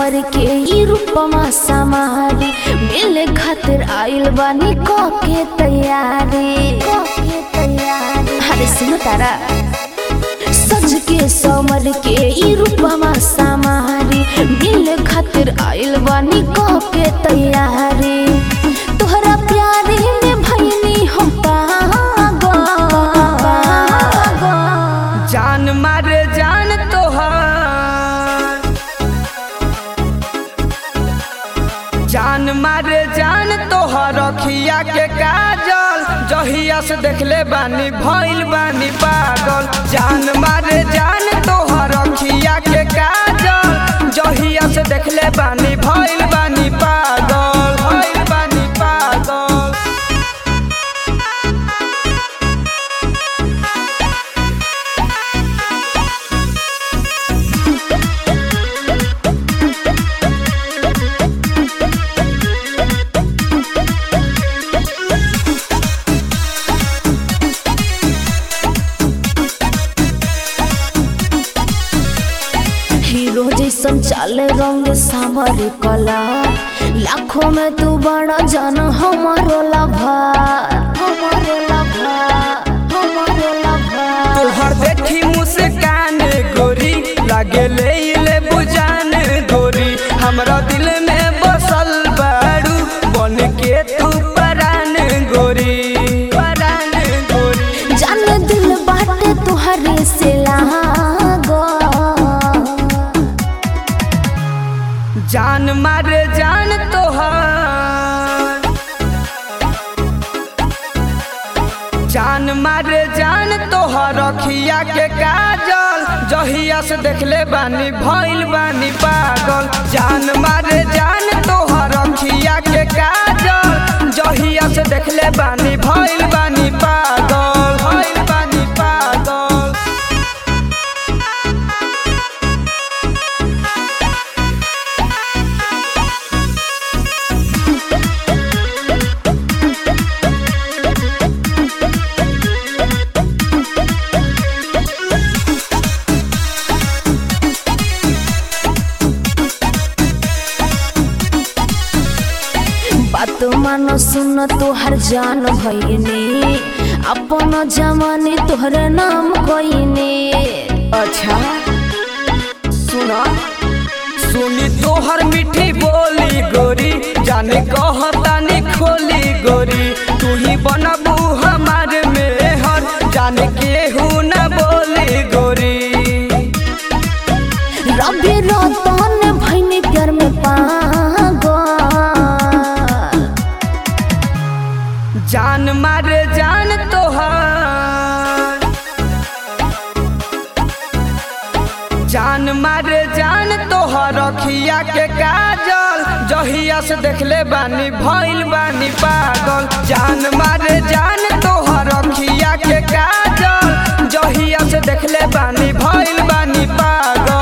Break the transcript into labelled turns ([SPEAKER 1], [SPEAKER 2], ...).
[SPEAKER 1] सांवर के ई रूपमा समारी मिले खातिर आइल बानी के तैयारी अरे सुनो तारा सज के सांवर के ई रूपमा समारी मिले खातिर आइल बानी के तैयारी तोहरा प्यार में भइनी हम पागल
[SPEAKER 2] जान मारे जान तोहार जान मारे जान तोहर अखिया के काजल जहिया से देखले बानी भइल बानी पागल जान मारे जान तोहर अखिया के काजल जहिया से देखले बानी भइल बानी पागल भइल बानी पागल
[SPEAKER 1] हीरो जैसन चाले रंग सांवर कला लाखों में तू बड़ा जान हमारो लभा
[SPEAKER 2] तोहर देखी मुस्कान गोरी लागे ले बुझान गोरी हमरा दिल में बसल बारू बन के तू परान गोरी
[SPEAKER 1] जान दिल बाटे तुहरे से लागो
[SPEAKER 2] जान मारे जान तोहर जान मारे जान तोहर अखिया के काजल जहिया से देखले बानी भइल बानी पागल जान मारे जान तोहर अखिया के काजल जहिया से देखले बानी भइल बानी पागल भइल बानी पागल
[SPEAKER 1] बात मानो सुन तोहर जान भइनी अपन जमाने तोहरे नाम कोइनी
[SPEAKER 2] अच्छा सुना सुनी तोहर मीठी बोली गोरी जाने कहतानी खोली गोरी तू ही बनबू हमार मेहर जाने केहू न बोली गोरी
[SPEAKER 1] रवि रतन भइनी प्यार में पागल
[SPEAKER 2] जान मारे जान तोहर जान मारे जान तोहर अखिया के काजल जहिया से देखले बानी भइल बानी पागल जान मारे जान तोहर अखिया के काजल जहिया से देखले बानी भइल बानी पागल।